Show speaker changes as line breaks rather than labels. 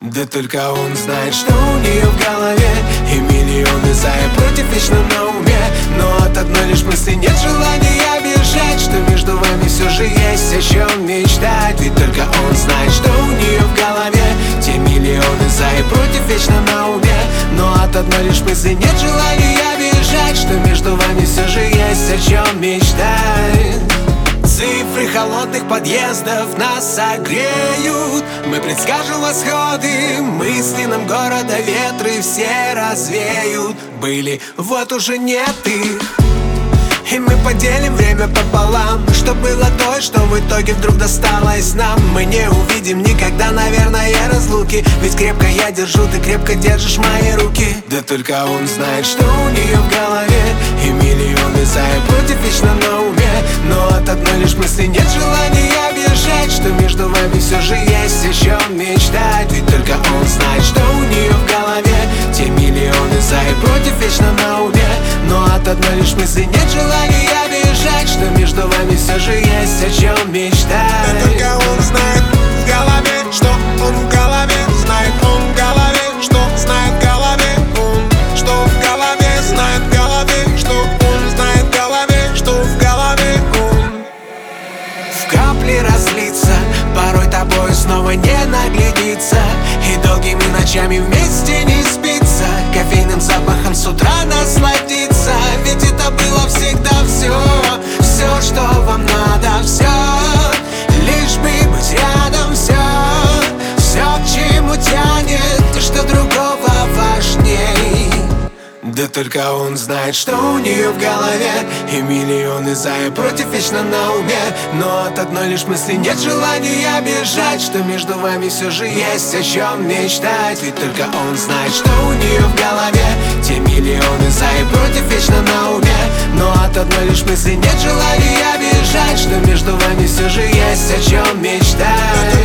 Да только он знает, что у нее в голове, и миллионы за и против вечно на уме. Но от одной лишь мысли нет желания бежать, что между вами все же есть о чем мечтать. Ведь только он знает, что у нее в голове, те миллионы за и против вечно на уме. Но от одной лишь мысли нет желания бежать, что между вами все же есть о чем мечтать. Цифры холодных подъездов нас согреют, мы предскажем восходы, мысли нам города ветры все развеют. Были, вот уже нет их, и мы поделим время пополам. Что было то, и что в итоге вдруг досталось нам. Мы не увидим никогда, наверное, разлуки, ведь крепко я держу, ты крепко держишь мои руки. Да только он знает, что у нее в голове, и миллионы за и против вечно на уме. Но от одной лишь мысли нет желания бежать, что между вами все же есть о чем мечтать. Ведь только он знает, что у нее в голове, те миллионы за и против вечно на уме. Но от одной лишь мысли нет желания бежать, что между вами все же есть о чем мечтать.
Да только он знает в голове, что он в голове, знает он в голове, что знает в голове он, что в голове, знает в голове, что он знает в голове, что в голове он.
В капли разлиться, порой тобой снова не наглядится, и долгими ночами вместе не спится, кофейным запахом с утра насладиться. Ведь это было всегда все, что вам надо, все, лишь бы быть рядом, все, к чему тянет, то, что другого важней. Да только он знает, что у нее в голове, и миллионы за и против вечно на уме. Но от одной лишь мысли нет желания бежать, что между вами все же есть о чем мечтать. Ведь только он знает, что у нее в голове, те миллионы за и против вечно на уме. Но от одной лишь мысли нет желания бежать, что между вами все же есть о чем мечтать.